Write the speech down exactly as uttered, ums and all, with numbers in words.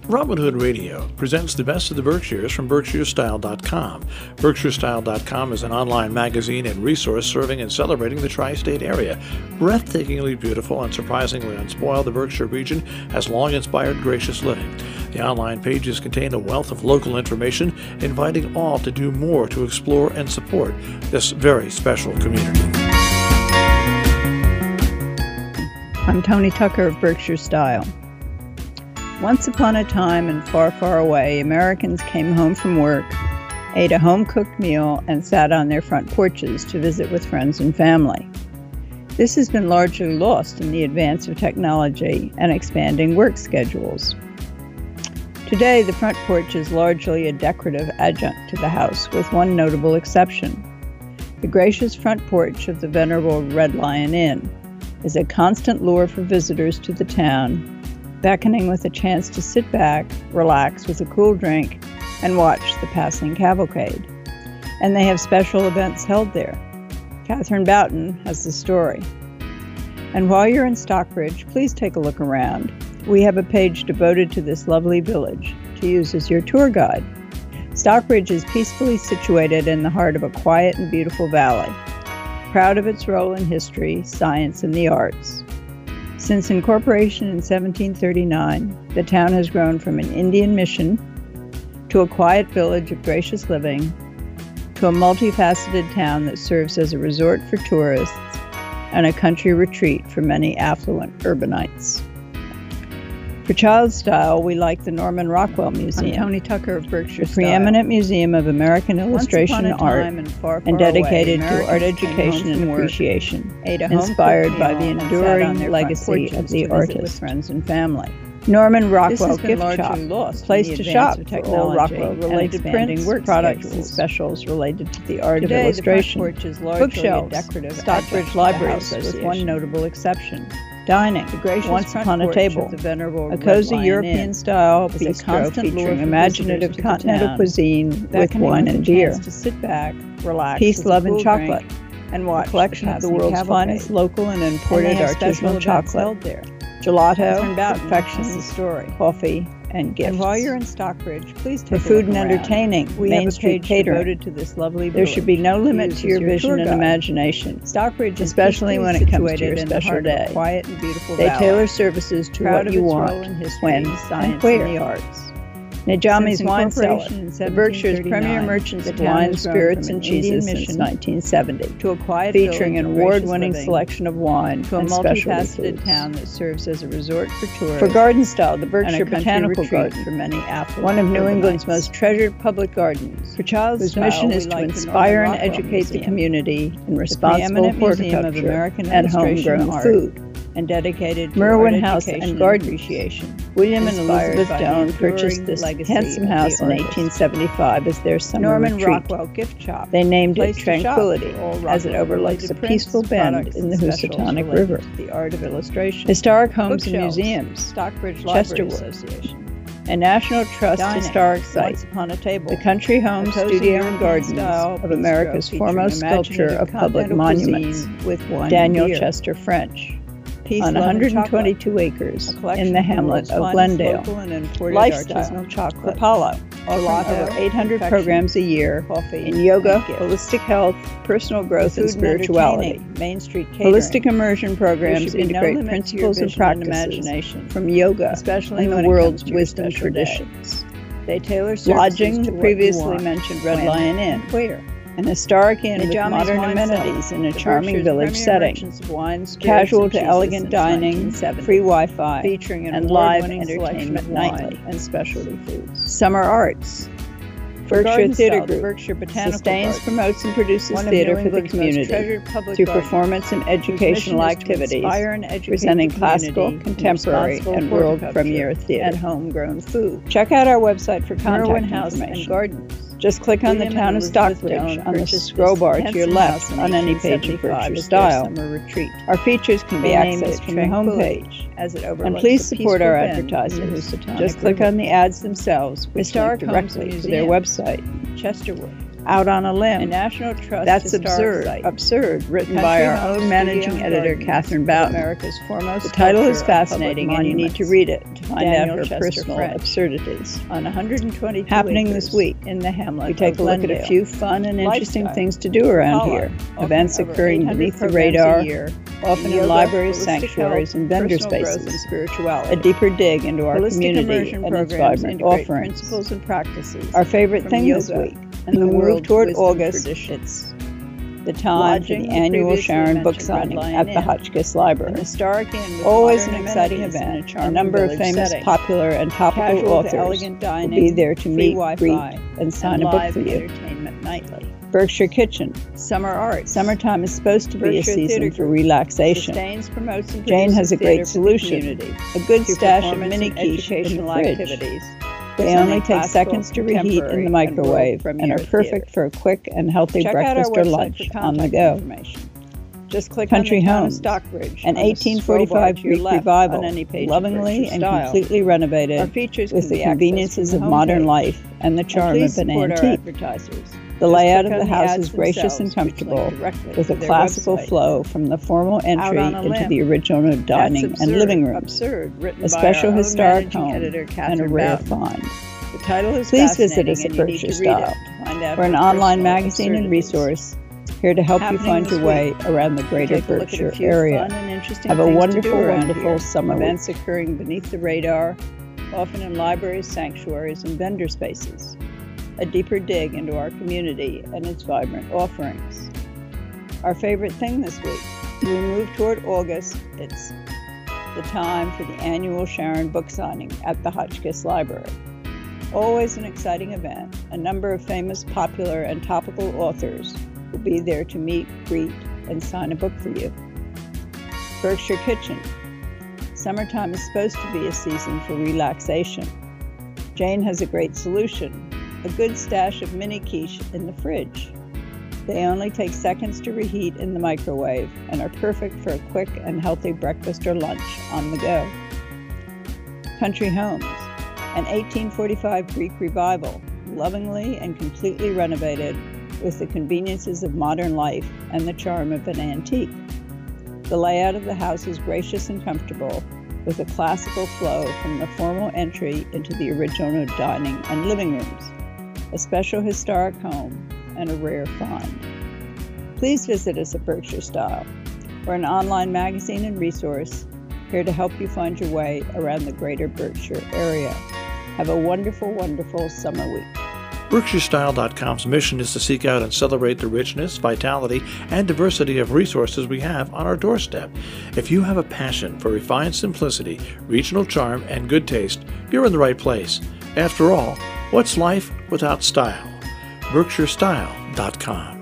Robin Hood Radio presents the best of the Berkshires from Berkshire Style dot com. Berkshire Style dot com is an online magazine and resource serving and celebrating the tri-state area. Breathtakingly beautiful and surprisingly unspoiled, the Berkshire region has long inspired gracious living. The online pages contain a wealth of local information, inviting all to do more to explore and support this very special community. I'm Tony Tucker of Berkshire Style. Once upon a time and far, far away, Americans came home from work, ate a home-cooked meal, and sat on their front porches to visit with friends and family. This has been largely lost in the advance of technology and expanding work schedules. Today, the front porch is largely a decorative adjunct to the house, with one notable exception. The gracious front porch of the venerable Red Lion Inn is a constant lure for visitors to the town, beckoning with a chance to sit back, relax with a cool drink, and watch the passing cavalcade. And they have special events held there. Catherine Boughton has the story. And while you're in Stockbridge, please take a look around. We have a page devoted to this lovely village to use as your tour guide. Stockbridge is peacefully situated in the heart of a quiet and beautiful valley, proud of its role in history, science, and the arts. Since incorporation in seventeen thirty-nine, the town has grown from an Indian mission to a quiet village of gracious living to a multifaceted town that serves as a resort for tourists and a country retreat for many affluent urbanites. For Child Style, we like the Norman Rockwell Museum. I'm Tony Tucker of Berkshire Style, the preeminent museum of American illustration and art, and, far, far and dedicated away, to art education and appreciation, inspired by the enduring legacy of the artist. With friends and family. Norman Rockwell Gift Shop, lost place to shop for all Rockwell-related prints, work products, and specials related to the art Today, of illustration. The front porch is largely bookshelves, decorative Stockbridge Library with one notable exception. Dining, once upon a table, a cozy European-style bistro featuring imaginative continental cuisine with wine and beer. To sit back, relax, peace, love, and chocolate, and watch a collection of the world's finest local and imported artisanal chocolate, gelato, confections, story, coffee, and gifts. And while you're in Stockbridge, please take For food and entertaining, we Main have a Street catering. Devoted to this lovely village. There should be no limit to your vision and imagination. Stockbridge, especially when it comes to your special day. Quiet and beautiful they valley. Tailor services to Proud what you want, history, when, science, and where. And the arts. Najami's Wine Cellar, the Berkshire's premier merchants of wine, spirits, and cheeses since nineteen seventy, to a quiet featuring an award-winning selection of wine to a multifaceted town that serves as a resort for tourists. For Garden Style, the Berkshire Botanical Garden, for many affluent, one of New England's most treasured public gardens. For Child whose Style, mission is to like inspire and educate the community in responsible horticulture and homegrown food. And dedicated to Merwin House and Garden Appreciation. William and Elizabeth Doan purchased this handsome house in eighteen seventy-five as their summer Norman retreat. Rockwell Gift Shop. They named it Tranquility, as it overlooks a peaceful bend in the Housatonic River. The art of illustration. Historic Homes and Museums. Stockbridge Library Association. A National Trust Dining, Historic Site, upon a table. The Country Home, Studio, and Gardens of America's foremost sculpture of public monuments, with one Daniel beer. Chester French. Peace, on one hundred twenty-two acres in the hamlet of Glendale. Lifestyle, chocolate, Apollo, over eight hundred programs a year in yoga, holistic health, personal growth, and spirituality. Main Street catering. Holistic immersion programs integrate no principles and practices from yoga, especially and the world's wisdom traditions. They tailor lodging, the previously mentioned Red Lion Inn. Where? An historic inn with modern amenities in a charming village setting, casual to elegant dining, free Wi-Fi, featuring an and live entertainment nightly, and specialty foods. Summer arts. Berkshire Theatre Group Berkshire sustains, promotes, and produces theater for the community through performance and educational activities, presenting classical, contemporary, and world premiere theater and homegrown food. Check out our website for contact information. And gardens. Just click on the town of Stockbridge on the scroll bar to your left on any page of Berkshire Style. Our features can be accessed from the homepage. And please support our advertisers. Just click on the ads themselves, which link directly to their website. Chesterwood. Out on a Limb, a National Trust That's Absurd, site. Absurd, written Country by our own managing editor, Catherine Bowden. America's foremost. The title is fascinating, and you need to read it to find Daniel out her Chester personal French. absurdities. On one hundred twenty-two Happening acres this week in the hamlet, we take a look at a few fun and interesting Lifestyle. things to do around Paula, here. Events occurring beneath the radar, year, often yoga, in libraries, sanctuaries, health, and vendor spaces. And spirituality. A deeper dig into our holistic community and its vibrant offerings. Principles and practices. Our favorite thing this week. And the move toward August, it's the time for the annual Sharon book signing at the Hotchkiss Library. Always an exciting event. A number of famous, setting. popular, and topical Casual authors dining, will be there to meet, greet, and sign and a book for you. Nightly. Berkshire Kitchen. Summer Art. Summertime is supposed to be Berkshire a season for relaxation. Sustains, promotes, and Jane has a great solution. A good stash of mini quiche in the fridge. Activities. They only take seconds to reheat in the microwave and are perfect for a quick and healthy breakfast or lunch on the go. Just click Country on the Home, Stockbridge, an eighteen forty-five Greek revival, lovingly and completely renovated with the conveniences of modern life and the charm of an antique. The layout of the house is gracious and comfortable, with a classical flow from the formal entry into the original dining and living rooms. A special historic home and a rare find. The title is Please visit us at Berkshire Style. We're an online magazine and resource here to help you find your way around the greater Berkshire area. Have a wonderful, wonderful summer week. Events occurring beneath the radar, often in libraries, sanctuaries, and vendor spaces. A deeper dig into our community and its vibrant offerings. Our favorite thing this week, we move toward August, it's the time for the annual Sharon book signing at the Hotchkiss Library. Always an exciting event. A number of famous, popular, and topical authors will be there to meet, greet, and sign a book for you. Berkshire Kitchen. Summertime is supposed to be a season for relaxation. Jane has a great solution. A good stash of mini quiche in the fridge. They only take seconds to reheat in the microwave and are perfect for a quick and healthy breakfast or lunch on the go. Country Homes, an eighteen forty-five Greek revival, lovingly and completely renovated with the conveniences of modern life and the charm of an antique. The layout of the house is gracious and comfortable, with a classical flow from the formal entry into the original dining and living rooms. A special historic home, and a rare find. Please visit us at Berkshire Style. We're an online magazine and resource here to help you find your way around the greater Berkshire area. Have a wonderful, wonderful summer week. Berkshire Style dot com's mission is to seek out and celebrate the richness, vitality, and diversity of resources we have on our doorstep. If you have a passion for refined simplicity, regional charm, and good taste, you're in the right place. After all, what's life without style? Berkshire Style dot com